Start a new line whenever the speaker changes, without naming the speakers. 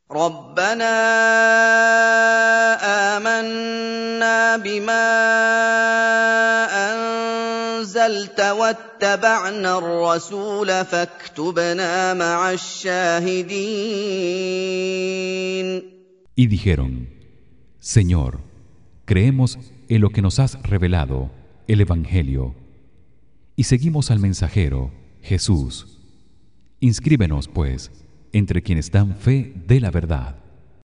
رَبَّنَا آمَنَّا بِمَا أَنزَلْتَ وَاتَّبَعْنَا الرَّسُولَ فَاكْتُبْنَا مَعَ الشَّاهِدِينَ.
Y dijeron: Señor, creemos en lo que nos has revelado, el evangelio, y seguimos al mensajero, Jesús. Inscríbenos pues entre quienes dan fe de la verdad.